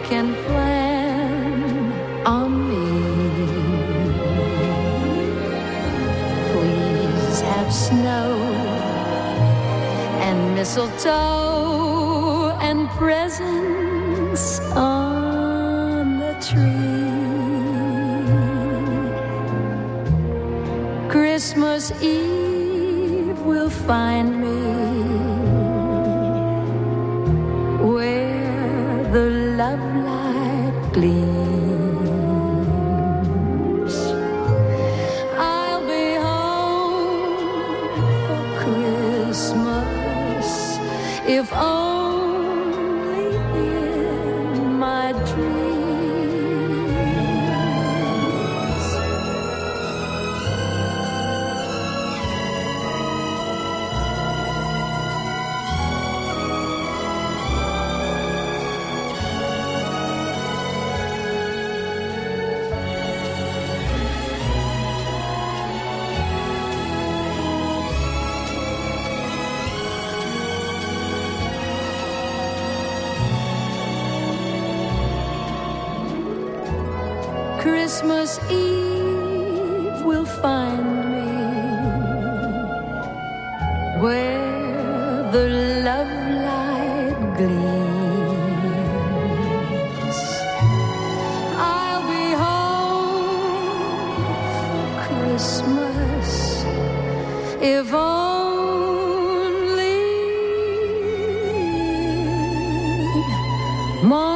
can plan on me. Please have snow and mistletoe and presents on the tree. Christmas Eve will find me where the love light gleams. I'll be home for Christmas, if only in my dreams. Christmas Eve will find me where the love light gleams. I'll be home for Christmas, if only my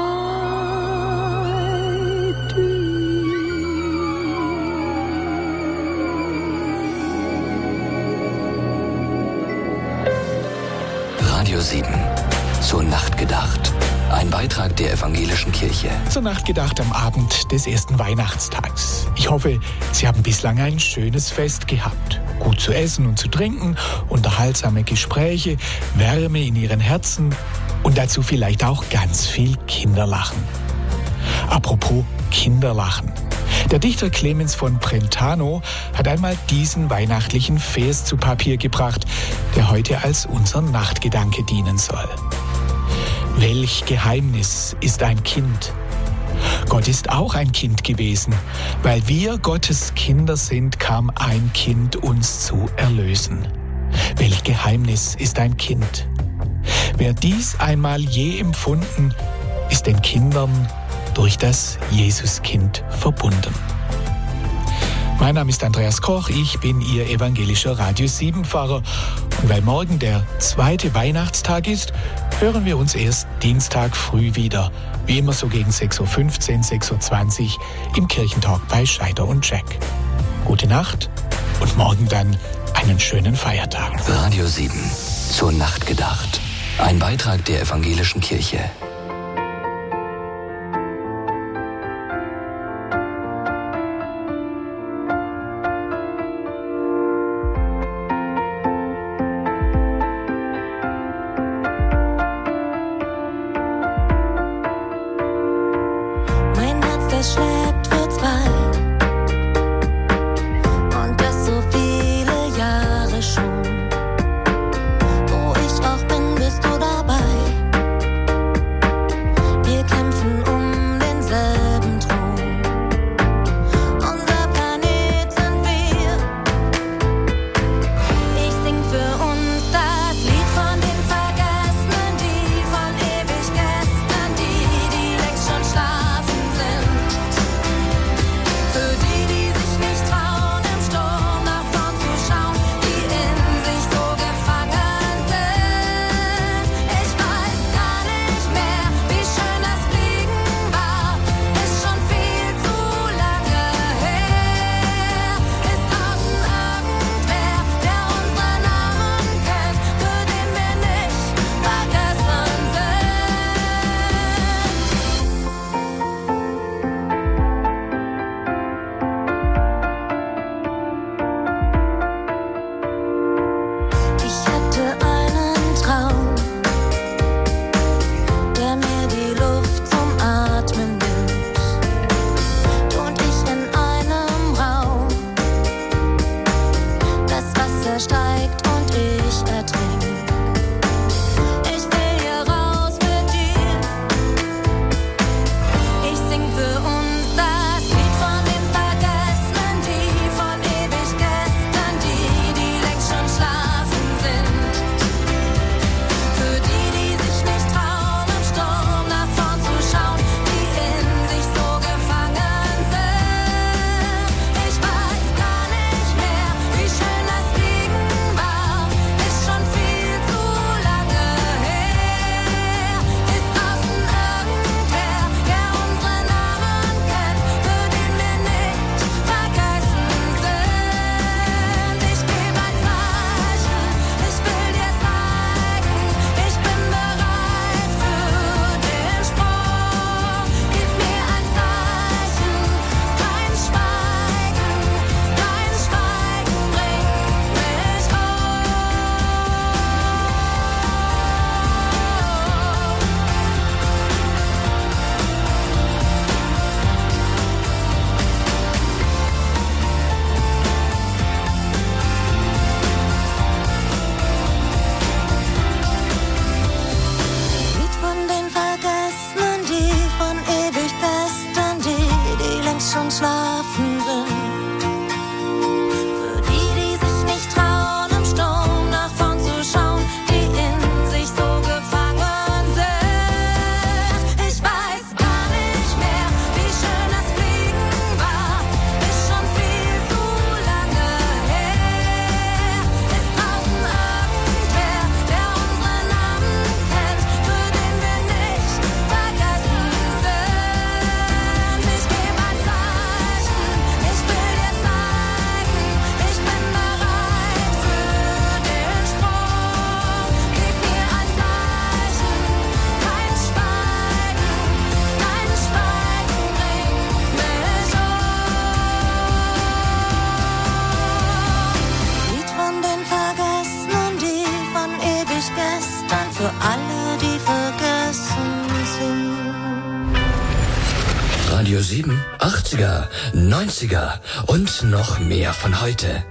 Radio 7. Zur Nacht gedacht. Ein Beitrag der Evangelischen Kirche. Zur Nacht gedacht am Abend des ersten Weihnachtstags. Ich hoffe, Sie haben bislang ein schönes Fest gehabt. Gut zu essen und zu trinken, unterhaltsame Gespräche, Wärme in Ihren Herzen und dazu vielleicht auch ganz viel Kinderlachen. Apropos Kinderlachen. Der Dichter Clemens von Brentano hat einmal diesen weihnachtlichen Vers zu Papier gebracht, der heute als unser Nachtgedanke dienen soll. Welch Geheimnis ist ein Kind? Gott ist auch ein Kind gewesen. Weil wir Gottes Kinder sind, kam ein Kind uns zu erlösen. Welch Geheimnis ist ein Kind? Wer dies einmal je empfunden, ist den Kindern durch das Jesuskind verbunden. Mein Name ist Andreas Koch, ich bin Ihr evangelischer Radio 7-Pfarrer. Und weil morgen der zweite Weihnachtstag ist, hören wir uns erst Dienstag früh wieder, wie immer so gegen 6.15 Uhr, 6.20 Uhr im Kirchentalk bei Scheider und Jack. Gute Nacht und morgen dann einen schönen Feiertag. Radio 7. Zur Nacht gedacht. Ein Beitrag der Evangelischen Kirche. Schlägt, wird's bald. Und das so viele Jahre schon. Wo ich auch bin, bist du dabei. Radio 7, 80er, 90er und noch mehr von heute.